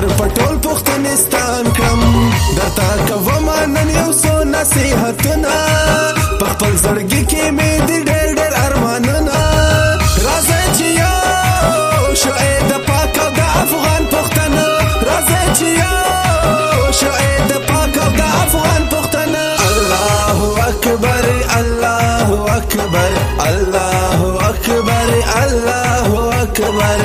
پټول پښتونستان کړم درته کوم نن یو څو نصیحتونه په خپل زړګي کې مې دي ډېر ډېر ارمانونه راځه چې یو شو د پاک او د افغان پښتانه راځه چې یو شو د پاک او د افغان پښتانه الله اکبر الله اکبر الله اکبر الله اکبر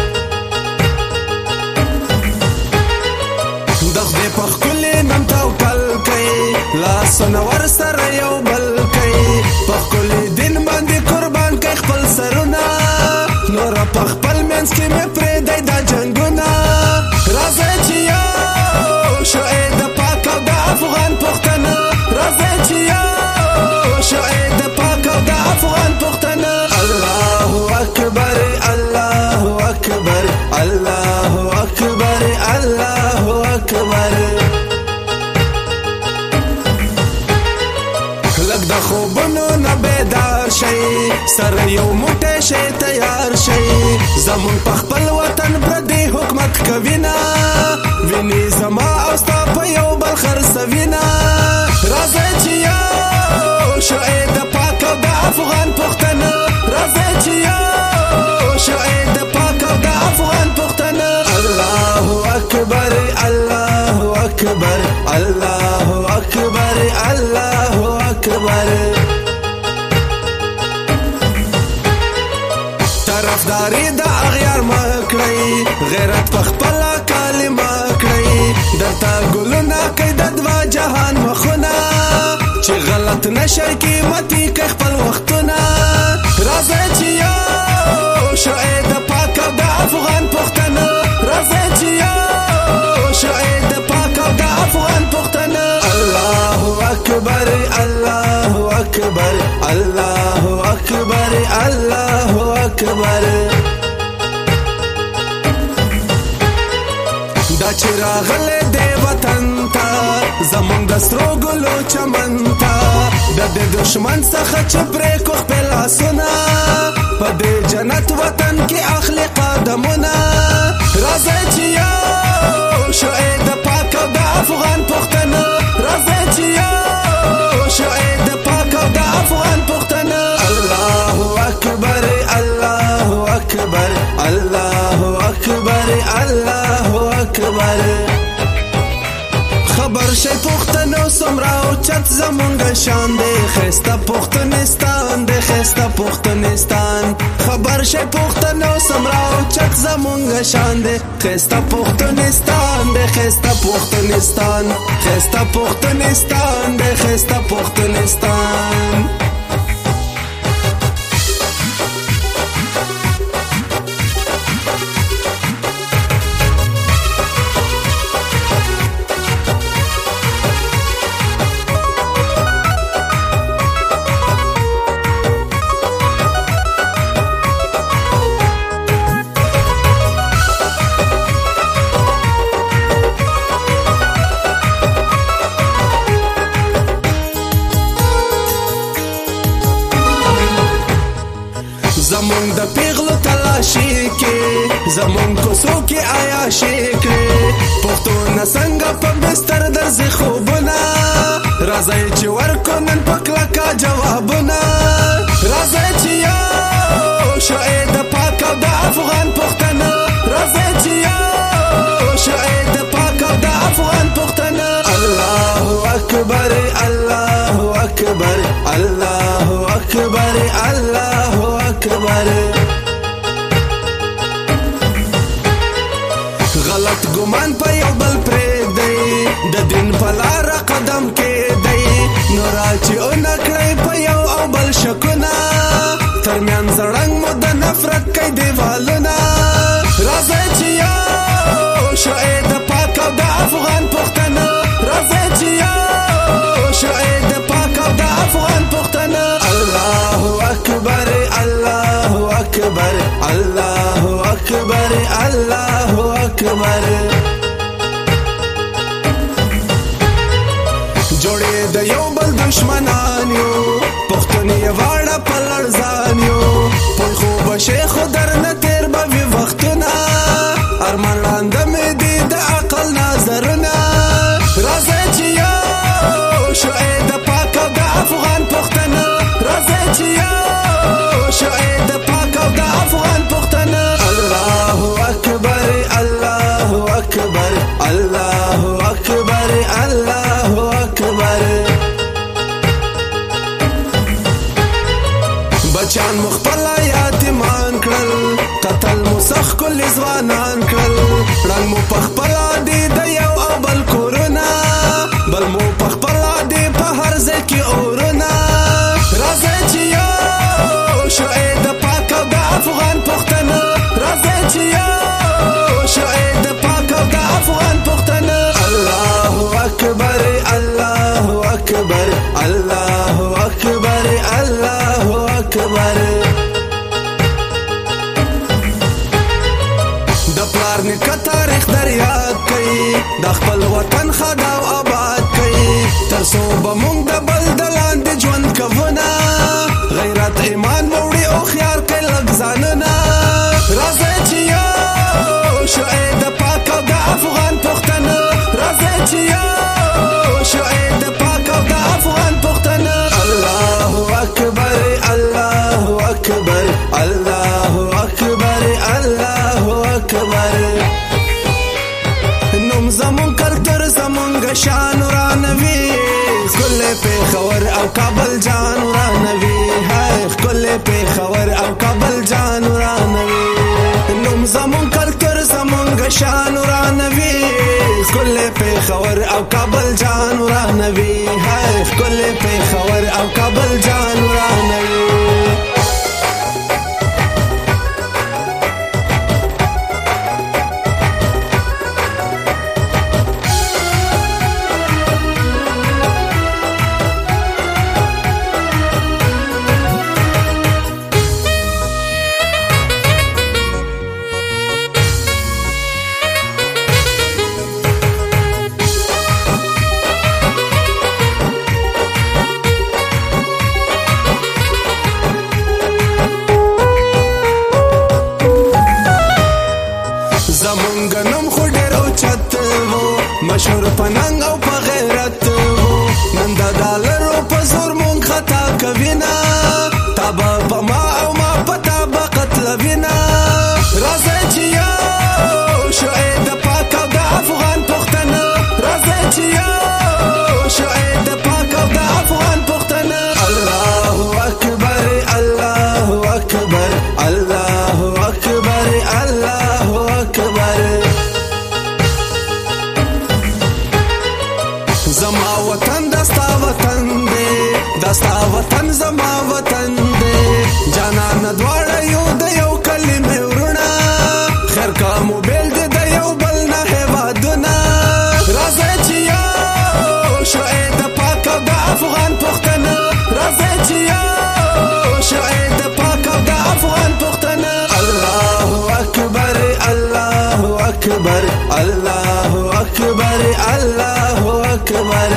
دغه په خپل نن تاو پل کوي لاسونه ور سره یو بل کوي په خپل دین باندې قربان کوي خپل سرونه نور په خپل منځ کې مې پرې دی دا جنگونه راځه چې یو شو د پاک او د افغان پښتانه راځه چې یو شو د پاک او د افغان پښتانه الله اکبر الله اکبر الله اکبر الله اکبر لږ د خوبونو نه بیدار شئ سره یو موټی شئ تیار شئ زمونږ په خپل وطن پردی حکومت کوینه وینې زما او ستا په یو بل خرڅوینه راځئ چې یو شو د پاک او د افغان پښتانه راځئ چې یو شو د پاک او د افغان پښتانه الله اکبر الله اکبر الله اکبر الله اکبر طرفداري د اغیار مکړی غیرت په خپل کلمه کړی درته ګلونه کوي د دوا جهان مخونه چې غلط نشي قیمتي کوي خپل وختونه راځئ چې یو شو د پاک او د افغان پښتانه راځئ چې یو شو د پاک او د افغان پښتانه الله اکبر الله اکبر الله اکبر الله اکبر دا چې راغلی دی وطن ته زمونږ د سرو ګلو چمن ته د دې دشمن څخه چې پرېکړو خپل لاسونه په دې جنت وطن کې اخلي قدمونه راځئ چې یو شو د پاک او د افغان پښتانه راځئ چې یو شو د پاک او د افغان پښتانه الله اکبر الله اکبر الله اکبر الله اکبر خبر شي پښتنو څومره اوچت زمونږ شان دی ښایسته پښتونستان دی ښایسته پښتونستان خبر شي پښتنو څومره اوچت زمونږ شان دی ښایسته پښتونستان دی ښایسته پښتونستان ښایسته پښتونستان دی ښایسته پښتونستان زمونږ د پیغلو تلاشي کې زمونږ کوڅو کې عیاشي کړې پښتونه څنګه په بستر درځي خوبونه راځئ چې ورکو نن په کلکه جوابونه راځئ چې یو شو د پاک او د افغان پښتانه راځئ چې یو شو د پاک او د افغان پښتانه الله اکبر الله اکبر الله اکبر الله اکبر غلط ګمان په یو بل پرېږدئ د دین په لاره قدم کېږدئ نو راچې ونکړئ په یو او بل شکونه ترمیان زړنګ مو د نفرت کوي دیوالونه راځئ چې یو شو د پاک او د افغان پښتانه راځئ چې یو شو د پاک او د افغان پښتانه الله اکبر الله اکبر الله اکبر الله اکبر جوړې د یو بل دشمنان یو پښتون یې واړه په لړزان یو پوی خو به شیخ در نه تیر به وي وختونه ارمان لاندې مې دي د نظرونه راځي چې یو شو د پاک او د افغان پښتنه راځي چې یو شو د پاک او د افغان پښتنه الله اکبر الله اکبر الله اکبر الله اکبر بچان مخبل یاتیمان کړل قتل مسخ کل ځوانان کړل رنګ مو پخپل دی د یو او بل کورونه بل مو پخپل دی په هر ځای کې اورونه راځي چې یو شو د پاک او د افغان پښتنه راځي چې یو شو د پاک او د افغان پښتنه الله اکبر الله اکبر الله اکبر الله اکبر د پلار نیکه تاریخ در یاد کړئ د خپل وطن خدا او آباد کړئ تر څو به موږ د بل د لاندې ژوند کوونه غیرت ایمان موړي او خیال کړئ لږ ځانونه راځئ چې یو شو د پاک او د افغان پښتنه راځئ چې یو شو د پاک او د افغان پښتنه الله اکبر الله اکبر الله اکبر الله اکبر نوم زمون کلتور زمون شان ورانوي کل پیښور او کابل جان ورانوي هاي کل پیښور او کابل جان ورانوي نوم زمون کلتور زمون شان ورانوي کل پیښور او کابل جان ورانوي هاي کل پیښور او کابل جان ورانوي زمونږ نوم خو ډېر اوچت و مشهور په ننګ او په غیرت و نن د ډالرو په زور مونږ خطا کوینه تا به په ما او ما په تا به قتلوینه راځئ چې یو شو د پاک او د افغان پښتنه راځئ چې یو شو د پاک او د افغان پښتنه الله اکبر الله اکبر الله اکبر الله اکبر زما وطن دستا وطن دی دستا وطن زما وطن دی جانان دواړه یو د یو کلمې ورونه خیر کا موبایل دی د یو بل نه هیوادونه راځئ چې یو شو د پاک او د افغان پښتنه راځئ چې یو شو د پاک او د افغان پښتنه الله اکبر الله اکبر الله اکبر الله اکبر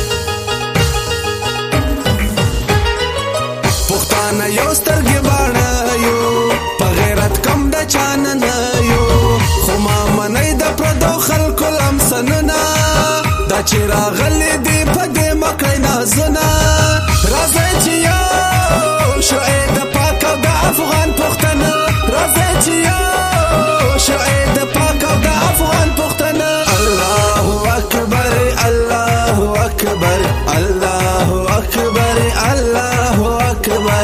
پښتانه یو سترګې باڼه یو په غیرت کم د چان نه یو خو ما منئ د پردو خلکو لمسنونه دا چې راغلي دي په دې مکړئ نازونه راځئ چې یو شو د پاک او د افغان پښتنه راځئ چې یو شو د پاک او د افغان پښتنه الله اکبر الله اکبر الله اکبر الله اکبر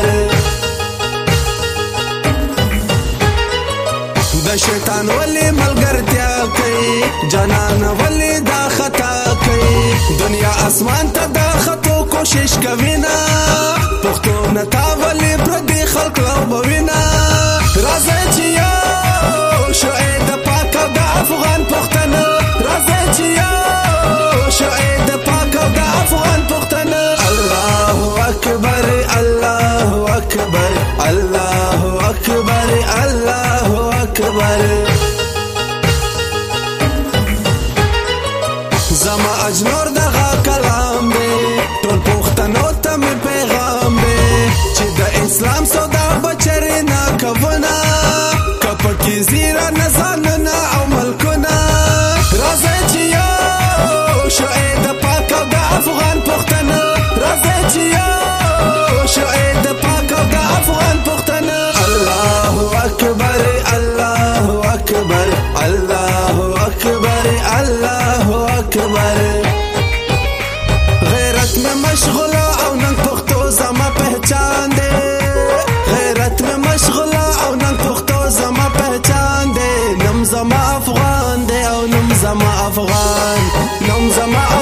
د شیطان ولی ملګرتیا کوي جانان ولی دا خطا کوي دنیا اسمان ته دا خطو کوشش کوي نه پښتون ته ولی پردي خلک لوبوینه راځئ چې یو شو د پاک او د افغان پښتنه راځئ چې یو شو د پاک او د افغان پښتنه الله اکبر الله اکبر الله اکبر الله اکبر زما اجنور دغه کلام دی ټول پښتنو ته مې پیغام دی چې د اسلام سودا بچرې نه کوونه کپکې زیره نه ځانونه او ملکونه اکبر غیرت میں مشغولا او ننگ پختو زما پہچان دے غیرت میں مشغولا او ننگ پختو زما پہچان دے نم زما افغان دے او نم زما افغان نم زما